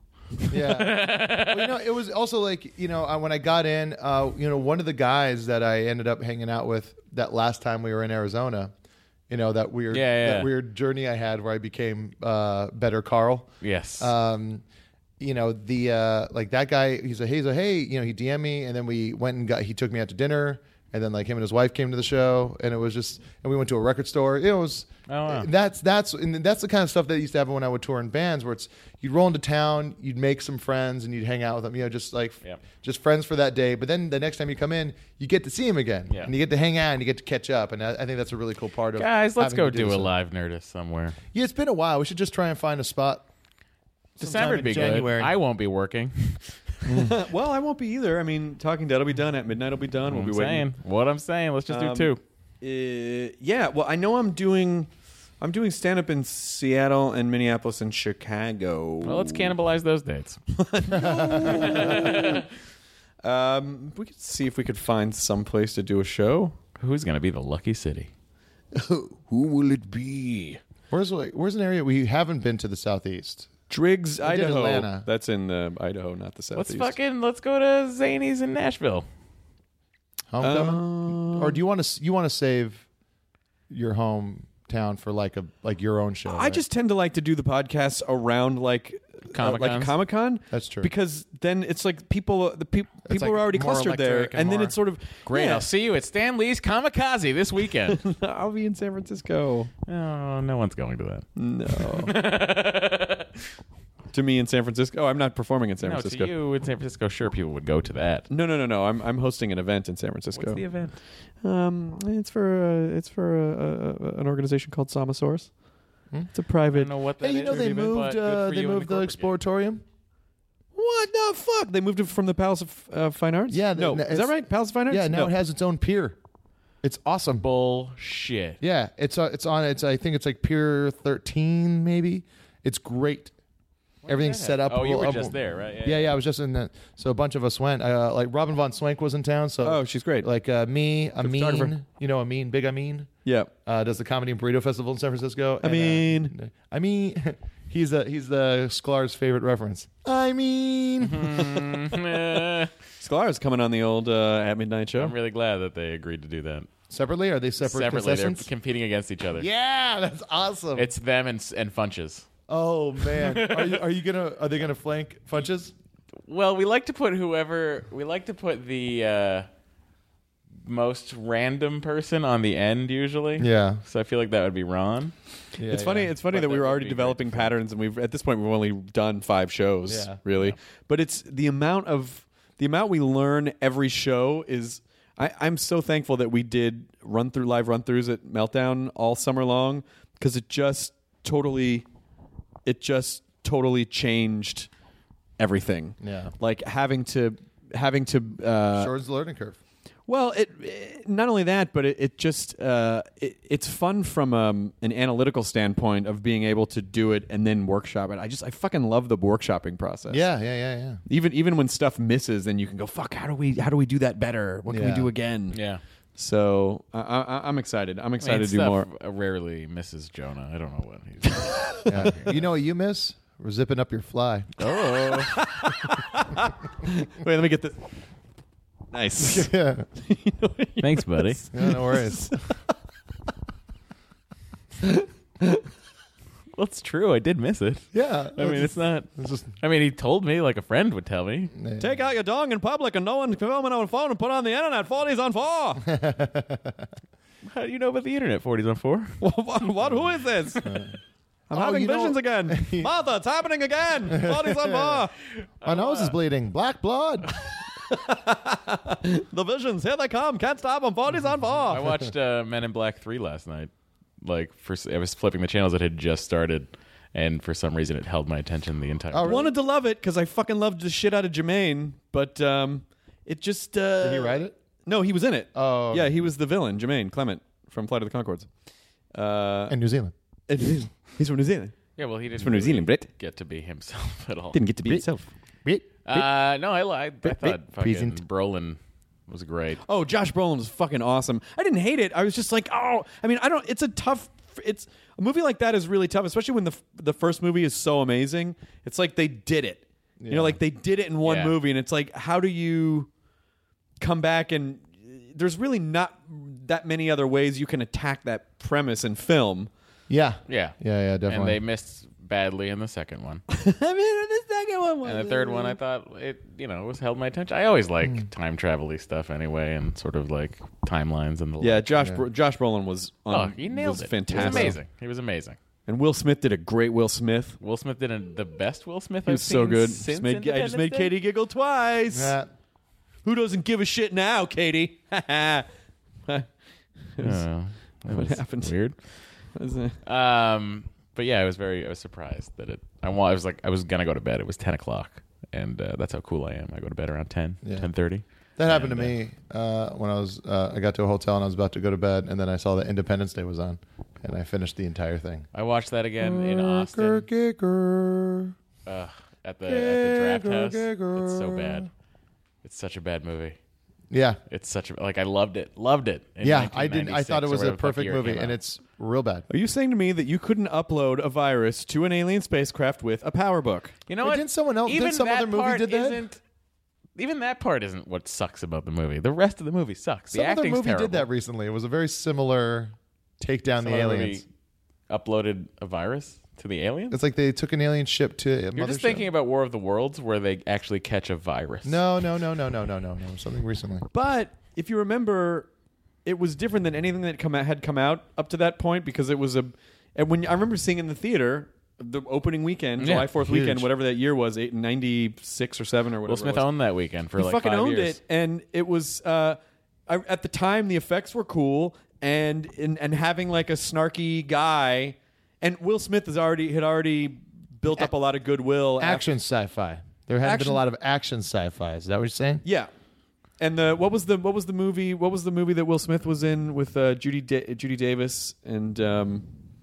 Yeah. Well, you know, it was also like, you know, I, when I got in, uh, you know, one of the guys that I ended up hanging out with that last time we were in Arizona, you know, that weird, Yeah, yeah. that weird journey I had where I became uh, better Carl. Yes. Um, you know, the uh, like that guy, he's a, he's a, hey, you know, he D M'd me, and then we went and got, he took me out to dinner, and then like him and his wife came to the show, and it was just, and we went to a record store. It was, Oh, wow. that's that's and that's the kind of stuff that used to happen when I would tour in bands, where it's you'd roll into town, you'd make some friends, and you'd hang out with them, you know, just like Yep. just friends for that day. But then the next time you come in, you get to see him again, Yeah. and you get to hang out and you get to catch up, and I, I think that's a really cool part of Guys, let's having go to do a so. live Nerdist somewhere. Yeah, it's been a while. We should just try and find a spot. sometime December would in be January. good. I won't be working. Well, I won't be either. I mean, Talking Dead will be done at midnight. Will be done. We'll I'm be waiting. saying what I'm saying. Let's just Um, do two. Uh, yeah. Well, I know I'm doing I'm doing stand up in Seattle and Minneapolis and Chicago. Well, let's cannibalize those dates. um, we could see if we could find some place to do a show. Who's going to be the lucky city? Who will it be? Where's like, where's an area we haven't been to the southeast? Driggs, We did Idaho. Atlanta. That's in the Idaho, not the Let's southeast. fucking let's go to Zany's in Nashville. Homecoming? or do you want to you want to save your hometown for like a like your own show? I right? just tend to like to do the podcasts around like uh, like Comic-Cons? Comic Con. That's true. Because then it's like people the peop- people like are already more clustered there, electric and and then more- it's sort of Great. yeah. I'll see you at Stan Lee's Kamikaze this weekend. I'll be in San Francisco. Oh, no one's going to that. No. To me in San Francisco. Oh, I'm not performing in San No, Francisco. to you in San Francisco, sure, people would go to that. No, no, no, no. I'm I'm hosting an event in San Francisco. What's the event? Um, it's for uh, it's for uh, uh, an organization called Somosaurus. Hmm? It's a I private. don't know what that Hey, you is know or they even, but moved good uh, for they you and moved the corporate game. Exploratorium. What the fuck? They moved it from the Palace of uh, Fine Arts. Yeah, no, the- is that it's- right? Palace of Fine Arts. Yeah, now no. it has its own pier. It's awesome. Bullshit. Yeah, it's uh, it's on. It's I think it's like Pier thirteen, maybe. It's great. Everything's set up. Oh, you were up- just there, right? Yeah, yeah, I was just in that. So a bunch of us went. Uh, like Robin von Swank was in town. So Oh, she's great. Like uh, me, photographer. Amin, you know Amin, Big Amin, Yeah. uh, does the Comedy and Burrito Festival in San Francisco. And, Amin. uh, I mean, he's a he's the Sklar's favorite reference. I mean, Eh, Sklar's coming on the old uh, At Midnight show. I'm really glad that they agreed to do that. separately are they separate Separately, they're contestants? competing against each other. Yeah, that's awesome. It's them and and Funches. oh man, are you are you gonna are they gonna flank Funches? Well, we like to put whoever we like to put the uh, most random person on the end usually. Yeah. So I feel like that would be Ron. Yeah, It's funny. yeah. It's funny But that we that were would already be developing great. patterns, and we've at this point we've only done five shows, Yeah. really. But it's the amount of the amount we learn every show is. I, I'm so thankful that we did run through live run throughs at Meltdown all summer long because it just totally, it just totally changed everything. Yeah. like having to having to. Uh, Shortens the learning curve. Well, it, it not only that, but it, it just uh, it, it's fun from um, an analytical standpoint of being able to do it and then workshop it. I just I fucking love the workshopping process. Yeah, yeah, yeah, yeah. Even even when stuff misses, then you can go fuck. How do we how do we do that better? What can we Yeah. do again? Yeah. So I, I, I'm excited. I'm excited I mean, to do stuff more. Rarely misses Jonah. I don't know what he's. Yeah. You know what you miss? We're zipping up your fly. Oh. Wait, let me get this. Nice. Yeah. Thanks, buddy. Yeah, no worries. Well, it's true. I did miss it. Yeah. I mean, it's not. It's just I mean, he told me like a friend would tell me. Take out your dong in public and no one filming on a phone and put on the internet. forties on four. How do you know about the internet? forties on four. what, what? Who is this? I'm Oh, having you know- visions again. Martha, it's happening again. forties on four. my nose is bleeding. Black blood. The visions, here they come. Can't stop them. forties on four. I watched uh, Men in Black three last night. Like, for I was flipping the channels that had just started, and for some reason it held my attention the entire Oh, I time. wanted to love it because I fucking loved the shit out of Jermaine, but um, it just. Uh, Did he write it? No, he was in it. Oh. Yeah, he was the villain, Jermaine Clement from Flight of the Conchords. Uh, In New Zealand. and he's from New Zealand. Yeah, well, he didn't from New really Zealand, Brit. get to be himself at all. Didn't get to be himself. Uh, no, I, I, I thought fucking Present. Brolin was great. Oh, Josh Brolin was fucking awesome. I didn't hate it. I was just like, oh, I mean, I don't. It's a tough. It's a movie like that is really tough, especially when the the first movie is so amazing. It's like they did it. You know, like they did it in one Yeah. movie, and it's like, how do you come back and there's really not that many other ways you can attack that premise in film. Yeah. Yeah. Yeah, yeah, And definitely. they missed badly in the second one. I mean, the second one was. And the third one, I thought it, you know, was held my attention. I always like Hmm. time travel-y stuff anyway, and sort of like timelines and the Yeah, like. Josh Bro- Josh Brolin was Oh, on, he nailed was it. fantastic. He was amazing. He was amazing. And Will Smith did a great Will Smith. Will Smith did a, the best Will Smith He I've was so seen good. since Just made, I just Independence made Day. Katie giggle twice. Yeah. Who doesn't give a shit now, Katie? What Oh, that was happened? weird. Was it- Um, but yeah, I was very, I was surprised that it. I, wa- I was like, I was gonna go to bed. It was ten o'clock, and uh, that's how cool I am. I go to bed around ten, Yeah. ten thirty. That happened And, to me uh, when I was. Uh, I got to a hotel and I was about to go to bed, and then I saw that Independence Day was on, and I finished the entire thing. I watched that again in Austin Gurr, gurr, gurr. uh, at the at the draft Gurr, house. gurr, gurr. It's so bad. It's such a bad movie. Yeah, It's such a like I loved it, loved it. in yeah. I didn't. I thought it nineteen ninety-six or was a whatever the fuck perfect year it movie, came and out. it's real bad. Are you saying to me that you couldn't upload a virus to an alien spacecraft with a power book? You know Wait, what? didn't someone else- Even didn't some that other movie part did that? Isn't, even that part isn't what sucks about the movie. The rest of the movie sucks. Some the other acting's movie terrible. did that recently. It was a very similar take down Some the other aliens. movie uploaded a virus to the aliens. It's like they took an alien ship to a You're mothership. just thinking about War of the Worlds, where they actually catch a virus. No, no, no, no, no, no, no, no. Something recently. But if you remember, it was different than anything that come out, had come out up to that point because it was a. And when I remember seeing it in the theater, the opening weekend, Yeah, July fourth huge. weekend, whatever that year was, eight, ninety-six or seven or whatever. Will Smith it was. owned that weekend for He like fucking five owned years. it, and it was uh, I, at the time the effects were cool, and and, and having like a snarky guy, and Will Smith has already had already built up a lot of goodwill. Action sci-fi. There haven't been Action- a lot of action sci-fi. Is that what you're saying? After, yeah. And the what was the what was the movie what was the movie that Will Smith was in with uh, Judy da- Judy Davis and um,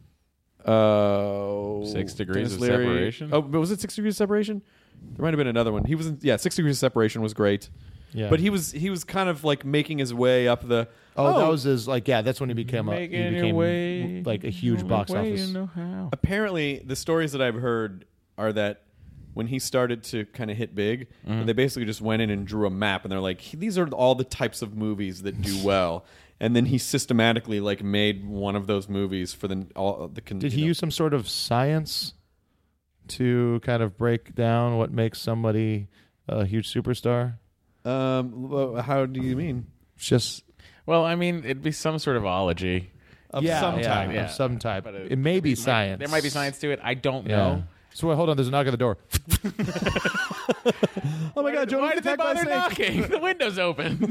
uh, Six Degrees Dennis of Leary. Separation? Oh, but was it Six Degrees of Separation? There might have been another one. He was in yeah Six Degrees of Separation was great. Yeah. But he was he was kind of like making his way up the. Oh, that was his like yeah. That's when he became a he Making your became way, like a huge your box way, office. you know how. Apparently, the stories that I've heard are that when he started to kind of hit big, they basically just went in and drew a map, and they're like, "These are all the types of movies that do well." And then he systematically like made one of those movies for the all the. Con- Did you he know- use some sort of science to kind of break down what makes somebody a huge superstar? Um, well, how do you mean? It's just Well, I mean, it'd be some sort of ology. Of yeah, some yeah, type. yeah. of some type. But It, may be might- science. There might be science to it. I don't Yeah. know. So wait, hold on. There's a knock at the door. Oh my God, Jonah! Why did they attacked by a bother snake. knocking? The window's open.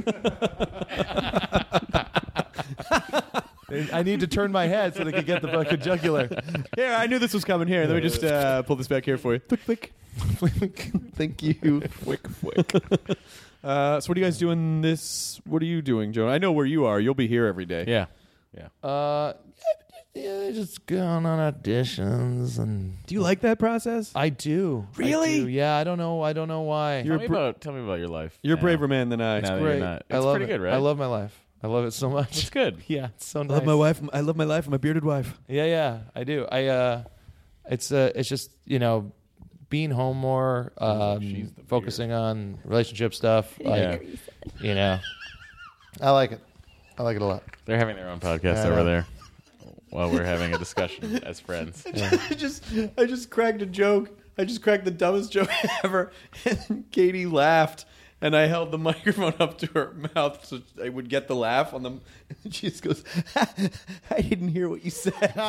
I need to turn my head so they can get the fucking jugular. Here, I knew this was coming. Here, let me just uh, pull this back here for you. Flick, flick. Thank you. Flick, flick. Uh, so, what are you guys doing this? What are you doing, Jonah? I know where you are. You'll be here every day. yeah. Yeah. Uh, yeah, just going on auditions and Do you like that process? I do. I Really? do. Yeah, I don't know. I don't know why. Tell me, about, tell me about your life. You're a now. braver man than I. Now that Great. you're not. It's I love pretty it. good, right? I love my life. I love it so much. It's good. Yeah, it's so I nice. love my wife. I love my life. My bearded wife. Yeah, yeah, I do. I uh, it's uh, it's just you know, being home more, um, focusing on relationship stuff. Like, you know, I like it. I like it a lot. They're having their own podcast I over know. there while we're having a discussion as friends. I just, I just cracked a joke. I just cracked the dumbest joke ever, and then Katie laughed, and I held the microphone up to her mouth so I would get the laugh on them. And she just goes, "I didn't hear what you said."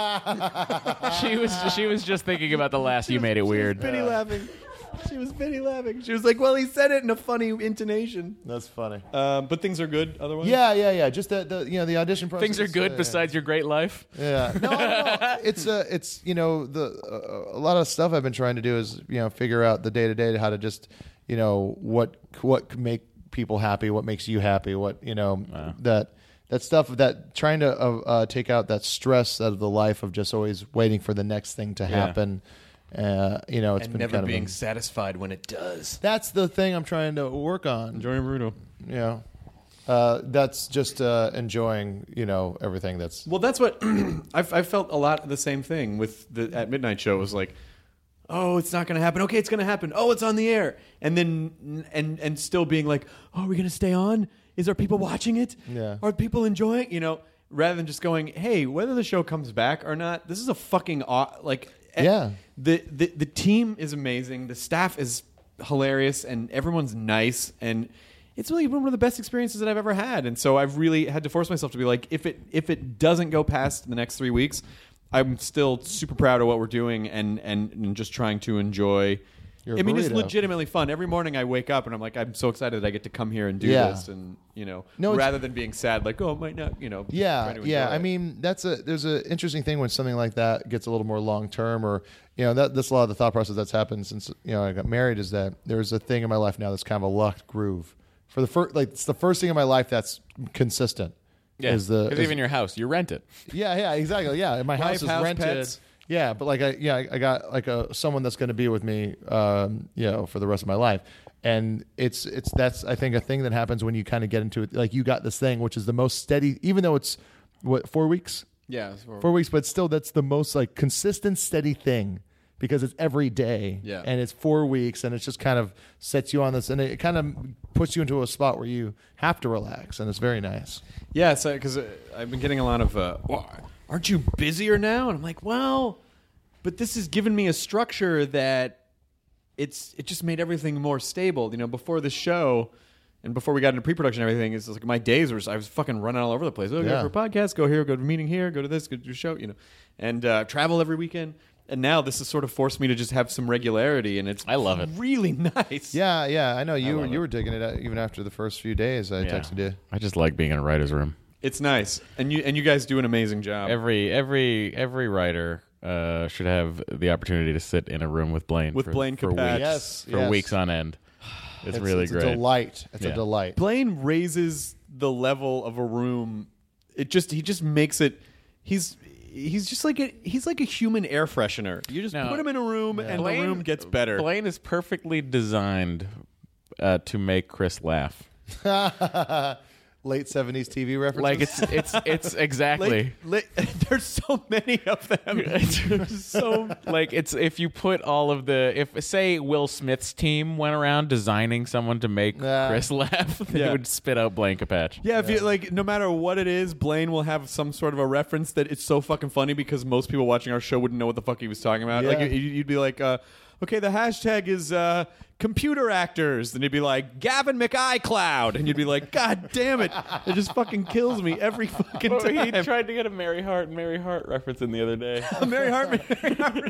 she was she was just thinking about the last you made it weird. Pity laughing. She was pity laughing. She was like, "Well, he said it in a funny intonation." That's funny. Um, but things are good otherwise. Yeah, yeah, yeah. Just the, the you know the audition process. Things are good uh, besides your great life. Yeah. No, no, no. It's uh, it's you know the uh, a lot of stuff I've been trying to do is you know figure out the day to day how to just you know what what can make people happy, what makes you happy, what you know that that stuff that trying to uh, uh, take out that stress out of the life of just always waiting for the next thing to happen. Uh, you know, it's and been never kind of being a- satisfied when it does. that's the thing I'm trying to work on. Enjoying Bruno. You know, uh, that's just uh, enjoying you know everything that's Well, that's what I've, I felt a lot of the same thing with the At Midnight show. It was like, oh, it's not going to happen. Okay, it's going to happen. Oh, it's on the air, and then and and still being like, oh, are we going to stay on? Is there people watching it? Yeah. Are people enjoying? You know, rather than just going, hey, whether the show comes back or not, this is a fucking aw- like eh, Yeah. The the the team is amazing. The staff is hilarious, and everyone's nice and. It's really been one of the best experiences that I've ever had, and so I've really had to force myself to be like, if it if it doesn't go past the next three weeks, I'm still super proud of what we're doing, and and, and just trying to enjoy. Your I mean, it's burrito. legitimately fun. Every morning I wake up and I'm like, I'm so excited that I get to come here and do Yeah. this, and you know, No, it's- rather than being sad, like, oh, it might not, you know. Yeah, trying to yeah. enjoy I it. mean, that's a there's an interesting thing when something like that gets a little more long term, or you know, that that's a lot of the thought process that's happened since you know I got married. Is that there's a thing in my life now that's kind of a locked groove. for the first like it's the first thing in my life that's consistent. Yeah, is the because is, even your house, you rent it. Yeah, yeah, exactly. Yeah, my house Wife, is house, rented. pets. Yeah, but like I yeah I, I got like a someone that's going to be with me, um, you know, for the rest of my life. And it's it's that's I think a thing that happens when you kind of get into it. Like you got this thing, which is the most steady, even though it's what four weeks. Yeah, it's four, four weeks, but still, that's the most like consistent, steady thing because it's every day. Yeah. And it's four weeks, and it just kind of sets you on this, and it kind of puts you into a spot where you have to relax, and it's very nice. Yeah, so because uh, I've been getting a lot of, uh, well, aren't you busier now? And I'm like, well, but this has given me a structure that it's it just made everything more stable. You know, before the show. And before we got into pre-production and everything, it's like my days were, I was fucking running all over the place. Oh, Yeah. go for a podcast, go here, go to a meeting here, go to this, go to a show, you know, and uh, travel every weekend. And now this has sort of forced me to just have some regularity, and it's I love it. really nice. Yeah, yeah, I know you love you it. were digging it out even after the first few days. I Yeah. texted you. I just like being in a writer's room. It's nice, and you and you guys do an amazing job. Every every every writer uh, should have the opportunity to sit in a room with Blaine With for, Blaine for Capatch. weeks, Yes, for yes. weeks on end. It's, really it's great. a delight. It's Yeah. a delight. Blaine raises the level of a room. It just he just makes it. He's he's just like a he's like a human air freshener. You just No. put him in a room, and Blaine- the room gets better. Blaine is perfectly designed uh, to make Chris laugh. Late seventies T V references. Like it's it's it's exactly. Like, like, there's so many of them. There's so Like it's if you put all of the if say Will Smith's team went around designing someone to make Nah. Chris laugh, they Yeah. would spit out Blaine Capatch. Yeah, if you like, no matter what it is, Blaine will have some sort of a reference that it's so fucking funny because most people watching our show wouldn't know what the fuck he was talking about. Yeah. Like, you- you'd be like, uh, okay, the hashtag is uh, computer actors, and he'd be like Gavin McICloud, and you'd be like, God damn it, it just fucking kills me every fucking Oh, he time. tried to get a Mary Hart and Mary Hart reference in the other day. Mary Hartman. Mary Hartman.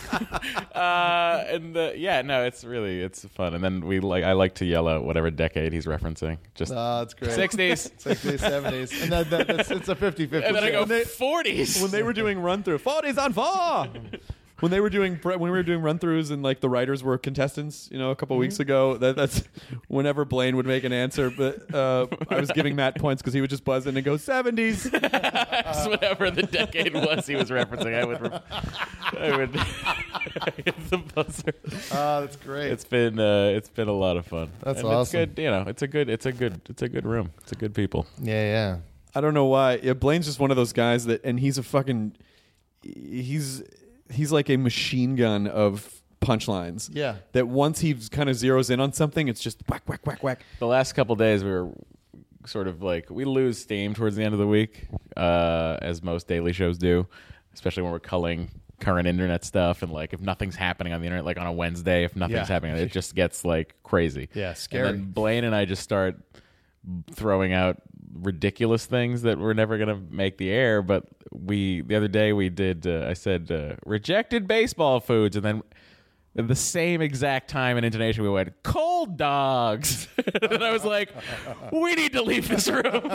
uh, and the, yeah, no, it's really it's fun. And then we like I like to yell out whatever decade he's referencing. Just Oh, that's great. sixties. sixties, seventies. And that, that, that's, it's a fifty-fifty. And then I go When they- forties. when they were doing run through forties on four. When they were doing when we were doing run throughs and like the writers were contestants, you know, a couple weeks ago. That, that's whenever Blaine would make an answer, but uh, I was giving Matt points because he would just buzz in and go seventies. Just whatever the decade was he was referencing, I would re- I would hit the buzzer. Oh, that's great. It's been uh, it's been a lot of fun. That's and awesome. It's good, you know. It's a good it's a good it's a good room. It's a good people. yeah, yeah. I don't know why. Yeah, Blaine's just one of those guys that, and he's a fucking, he's he's like a machine gun of punchlines. Yeah. That once he kind of zeroes in on something, it's just whack, whack, whack, whack. The last couple days we were sort of like we lose steam towards the end of the week, uh, as most daily shows do, especially when we're culling current internet stuff and like if nothing's happening on the internet, like on a Wednesday, if nothing's Yeah. happening, it just gets like crazy. Yeah, scary. And then Blaine and I just start throwing out ridiculous things that were never gonna make the air. But we the other day we did. Uh, I said uh, rejected baseball foods, and then at the same exact time and intonation we went cold dogs, and I was like, we need to leave this room.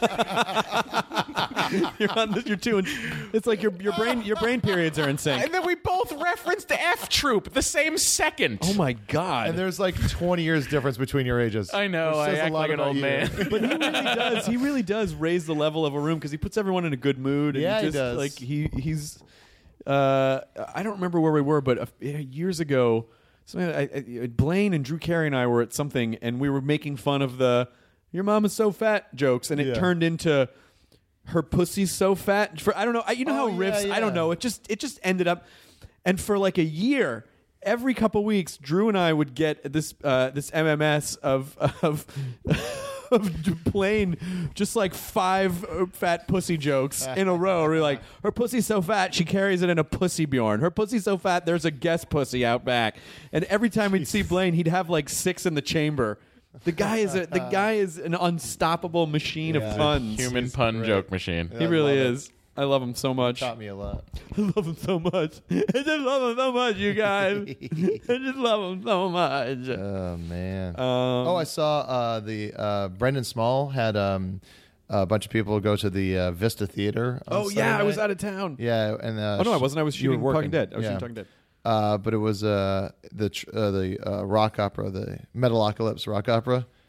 You're on this, you're two, and it's like your your brain your brain periods are in sync. And then we both referenced the F Troop the same second. Oh my god! And there's like twenty years difference between your ages. I know. which I says a act lot like an about old you. man. But he really does. He really does raise the level of a room because he puts everyone in a good mood. And Yeah, he just, does. Like he he's. Uh, I don't remember where we were, but uh, years ago, something I, I, Blaine and Drew Carey and I were at something, and we were making fun of the "your mom is so fat" jokes, and it Yeah. turned into "her pussy's so fat." For I don't know. I, you know how Oh, yeah, riffs. I yeah. don't know. It just it just ended up, and for like a year. Every couple weeks, Drew and I would get this uh, this M M S of of of Blaine, just like five uh, fat pussy jokes in a row. We're like, her pussy's so fat, she carries it in a pussy Bjorn. Her pussy's so fat, there's a guest pussy out back. And every time we'd see Blaine, he'd have like six in the chamber. The guy is a, the guy is an unstoppable machine Yeah. of puns. Human He's pun great. joke machine. He I really love it. is. I love him so much. Taught me a lot. I love him so much. I just love him so much, you guys. I just love him so much. Oh man. Um, oh, I saw uh, the uh, Brendan Small had um, a bunch of people go to the uh, Vista Theater. on oh yeah, Sunday I was night. out of town. Yeah, and uh, Oh no, I wasn't. I was you were shooting working. Talking Dead. I was Yeah. shooting Talking Dead. Uh, but it was uh, the tr- uh, the uh, rock opera, the Metalocalypse rock opera.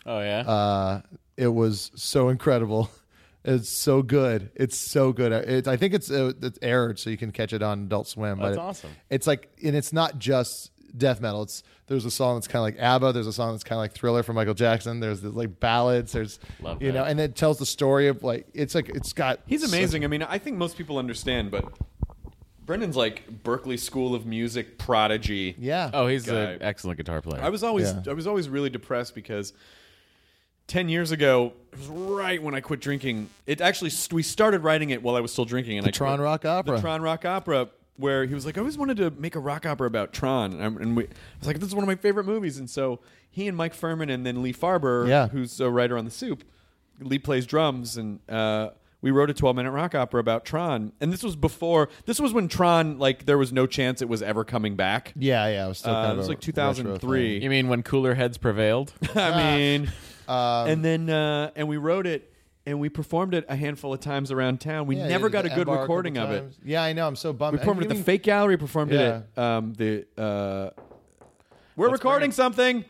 Oh yeah. Uh, it was so incredible. It's so good. It's so good. It, I think it's uh, it's aired so you can catch it on Adult Swim. That's but it- awesome. It's like, and it's not just death metal. It's there's a song that's kind of like ABBA. There's a song that's kind of like Thriller from Michael Jackson. There's the, like ballads. There's Love you that. know, and it tells the story of like it's like it's got. He's amazing. I mean, I think most people understand, but Brendan's like Berklee School of Music prodigy. Yeah. Oh, he's Guy. an excellent guitar player. I was always Yeah. I was always really depressed because ten years ago, it was right when I quit drinking. It actually st- we started writing it while I was still drinking, and The I Tron quit. Rock Opera. The Tron Rock Opera, where he was like, I always wanted to make a rock opera about Tron, and, I, and we, I was like, this is one of my favorite movies, and so he and Mike Furman and then Lee Farber, Yeah. who's a writer on The Soup, Lee plays drums, and uh, we wrote a twelve minute rock opera about Tron, and this was before. This was when Tron, like, there was no chance it was ever coming back. Yeah, yeah. It was still Uh, kind it of was a like two thousand three. you mean when cooler heads prevailed? I mean, Um, and then uh, and we wrote it and we performed it a handful of times around town. We Yeah, never you got did a the good Embar a recording couple of it. times. Yeah, I know. I'm so bummed. We performed it at I the mean, Fake Gallery. Performed Yeah. it at um, the. Uh, we're Let's recording bring it- something.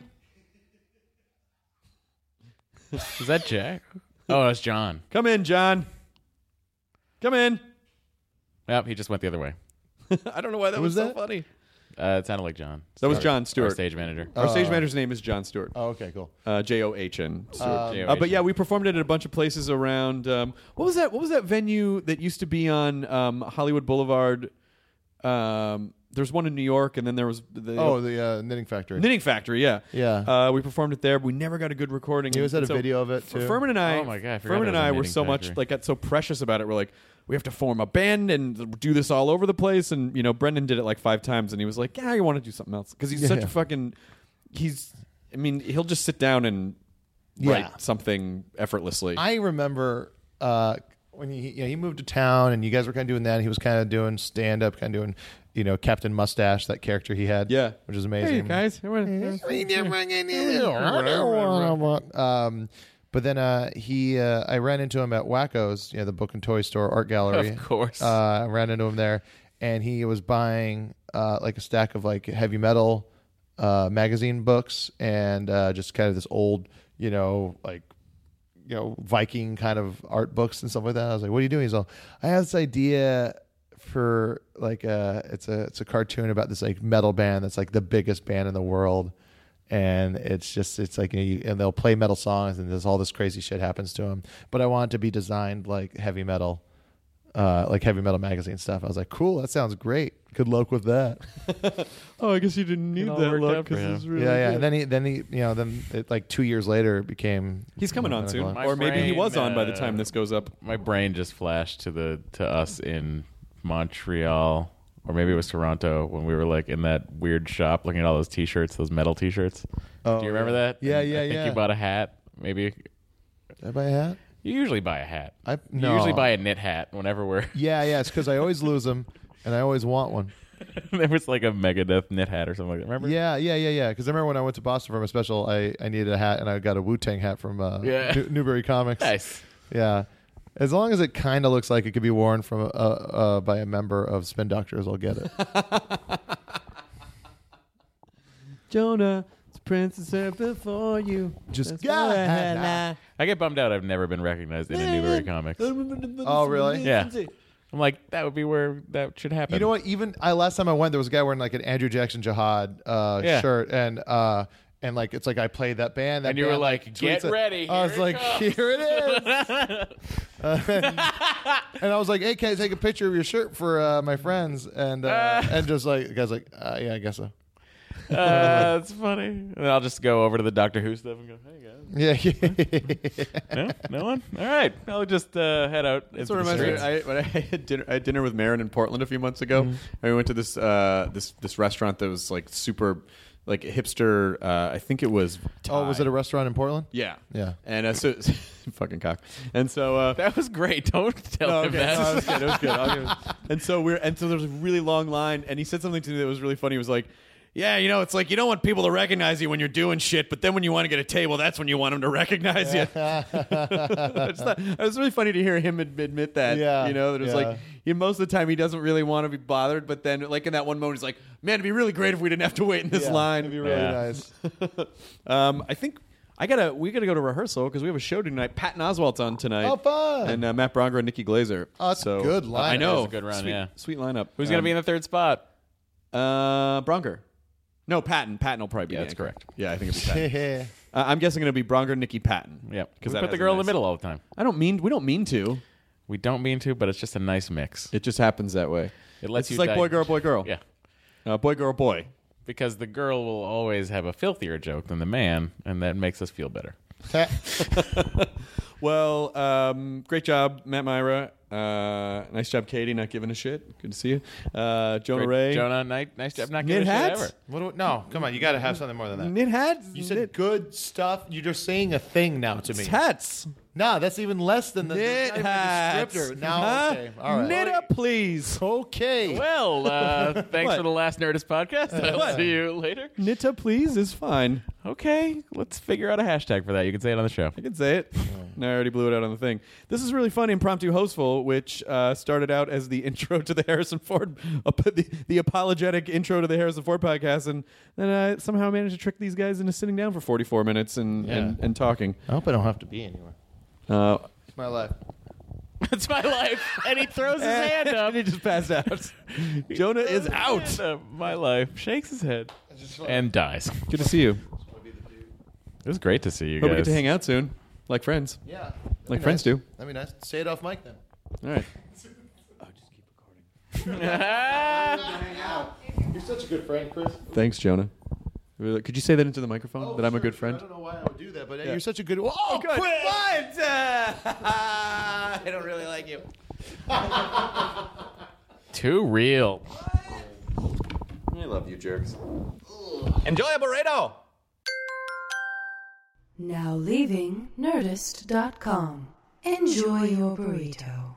Is that Jack? Oh, that's John. Come in, John. Come in. Yep, he just went the other way. I don't know why that Who was, was so that? funny. Uh, it sounded like John. That was Our- John our Stewart. stage manager. Our stage manager's name is John Stewart. Oh, okay, cool. Uh, J O H N. Stewart. J O Uh, but H N. yeah, we performed it at a bunch of places around. Um, what was that? What was that venue that used to be on um, Hollywood Boulevard? Um, there's one in New York, and then there was the Oh, the uh, Knitting Factory. Knitting Factory. Yeah, Yeah. Uh, we performed it there. But we never got a good recording. He always had And a video of it, F- too. Furman and I. Oh my God, I forgot Furman it and was a I were Knitting so much Factory. like got so precious about it. We're like, we have to form a band and do this all over the place. And you know, Brendan did it like five times, and he was like, "Yeah, I want to do something else," because he's Yeah, such yeah. a fucking. He's. I mean, he'll just sit down and Yeah. write something effortlessly. I remember uh, when he you know, he moved to town, and you guys were kind of doing that. And he was kind of doing stand up, kind of doing you know Captain Mustache, that character he had. Yeah. which is amazing. Hey guys, Um, but then uh, he, uh, I ran into him at Wacko's, you know, the book and toy store art gallery. Of course. uh, I ran into him there, and he was buying uh, like a stack of like heavy metal uh, magazine books, and uh, just kind of this old, you know, like you know Viking kind of art books and stuff like that. I was like, "What are you doing?" He's all, "I have this idea." For like a it's a it's a cartoon about this like metal band that's like the biggest band in the world, and it's just it's like you, and they'll play metal songs and there's all this crazy shit happens to them. But I want it to be designed like heavy metal, uh, like heavy metal magazine stuff. I was like, cool, that sounds great. Good luck with that. Oh, I guess you didn't need all that worked look out for because him. it's really yeah, yeah. good. And then he then he you know then it, like two years later it became He's coming you know, on soon, like- My or maybe he brain, was on by the uh, time this goes up. My brain just flashed to the to us in Montreal, or maybe it was Toronto, when we were like in that weird shop looking at all those T-shirts, those metal T-shirts. Oh, Do you remember yeah. that? Yeah, And yeah, I think yeah. you bought a hat. Maybe Did I buy a hat? you usually buy a hat. I You no. usually buy a knit hat whenever we're. Yeah, yeah. It's because I always lose them, and I always want one. There was like a Megadeth knit hat or something like that. Remember? Yeah, yeah, yeah, yeah. Because I remember when I went to Boston for my special, I, I needed a hat, and I got a Wu Tang hat from uh, Yeah. New- Newberry Comics. Nice. Yeah, as long as it kind of looks like it could be worn from uh, uh, by a member of Spin Doctors, I'll get it. Jonah, it's princess before you. Just That's go why I ahead. had I get bummed out. I've never been recognized in a Newberry Comics. Oh, really? Yeah. I'm like, that would be where that should happen. You know what? Even I last time I went, there was a guy wearing like an Andrew Jackson Jihad uh, Yeah. shirt, and uh, and like it's like I played that band, that And you were band, like, "Get tweets it." ready, I was here it like, comes. here it is. Uh, and, and I was like, hey, can I take a picture of your shirt for uh, my friends? And uh, and just like the guy's like, uh, yeah, I guess so. Uh, that's funny. And then I'll just go over to the Doctor Who stuff and go, hey guys. Yeah. No, no one. All right, I'll just uh, head out. That's into what the reminds me. streets. I, when I had dinner, I had dinner with Marin in Portland a few months ago, and we went to this uh, this this restaurant that was like super, like hipster. Uh, I think it was. Oh, was Thai. it a restaurant in Portland? Yeah, Yeah. And uh, so, fucking cock. And so uh, That was great. Don't tell No, him okay. that. No, it was good. It was good. I'll give it- And so we're and so there was a really long line, and he said something to me that was really funny. He was like, "Yeah, you know, it's like you don't want people to recognize you when you're doing shit, but then when you want to get a table, that's when you want them to recognize you." I just thought- it was really funny to hear him ad- admit that. Yeah, you know, that it was yeah. like he, most of the time he doesn't really want to be bothered, but then like in that one moment, he's like, "Man, it'd be really great if we didn't have to wait in this Yeah, line." It'd be really Yeah. nice. Um, I think I gotta. We gotta go to rehearsal because we have a show tonight. Patton Oswalt's on tonight. Oh, fun. And uh, Matt Bronger and Nikki Glazer. Oh, that's so, a good uh, lineup. I know. That's a good run, Sweet, yeah. Sweet lineup. Who's Um, going to be in the third spot? Uh, Bronger. No, Patton. Patton will probably be. Yeah, the that's anchor. correct. Yeah, I think it'll be Patton. uh, I'm guessing it'll be Bronger, Nikki, Patton. Yep. because We put the girl in the middle all the time. I don't mean. We don't mean to. We don't mean to, but it's just a nice mix. It just happens that way. It lets it's you like di- boy, girl, boy, girl. Yeah. Uh, boy, girl, boy. Because the girl will always have a filthier joke than the man, and that makes us feel better. Well, um, great job, Matt Myra. Uh, nice job, Katie, not giving a shit. Good to see you. Uh, Jonah Great- Ray. Jonah, nice, nice job. Not Knit giving a shit hats? ever. What do, no, come on. You got to have something more than that. Knit hats? You said knit good stuff. You're just saying a thing now to me. It's hats. Nah, that's even less than the, Knit that's not even a hats. descriptor. Now, Huh? okay. All right. Knit up, please. Okay. Well, uh, thanks What? for the last Nerdist podcast. I'll What? see you later. Knit up, please is fine. Okay, let's figure out a hashtag for that. You can say it on the show. I can say it. No, I already blew it out on the thing. This is really fun, impromptu hostful, which uh, started out as the intro to the Harrison Ford, uh, the, the apologetic intro to the Harrison Ford podcast, and then I somehow managed to trick these guys into sitting down for forty-four minutes and, Yeah. and, and talking. I hope I don't have to be anywhere. Uh, It's my life. It's my life. And he throws his hand up. and he just passed out. Jonah is out. Hand up. My life. Shakes his head. And dies. Good to see you. It was great to see you Hope we guys. get to hang out soon, like friends. Yeah. Like friends do. That'd be nice. Say it off mic then. All right. You're such a good friend, Chris. Thanks, Jonah. Could you say that into the microphone? that I'm a good friend? I don't know why I would do that, but you're such a good. Oh, Good. quit! What? I don't really like you. Too real. I love you, jerks. Enjoy a burrito. Now leaving Nerdist dot com. Enjoy your burrito.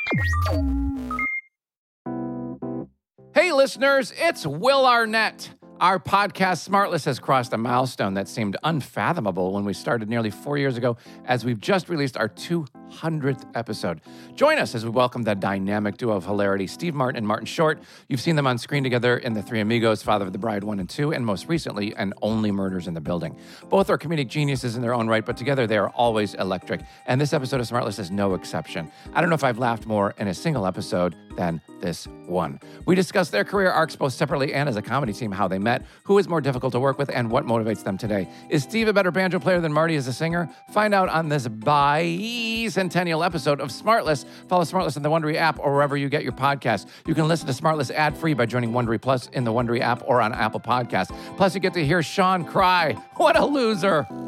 Hey, listeners, it's Will Arnett. Our podcast, Smartless, has crossed a milestone that seemed unfathomable when we started nearly four years ago, as we've just released our two hundredth episode. Join us as we welcome the dynamic duo of hilarity, Steve Martin and Martin Short. You've seen them on screen together in The Three Amigos, Father of the Bride one and two, and most recently, in Only Murders in the Building. Both are comedic geniuses in their own right, but together they are always electric. And this episode of Smartless is no exception. I don't know if I've laughed more in a single episode than this one. We discuss their career arcs both separately and as a comedy team, how they met, who is more difficult to work with, and what motivates them today. Is Steve a better banjo player than Marty as a singer? Find out on this bicentennial episode of Smartless. Follow Smartless in the Wondery app or wherever you get your podcasts. You can listen to Smartless ad-free by joining Wondery Plus in the Wondery app or on Apple Podcasts. Plus, you get to hear Sean cry. What a loser.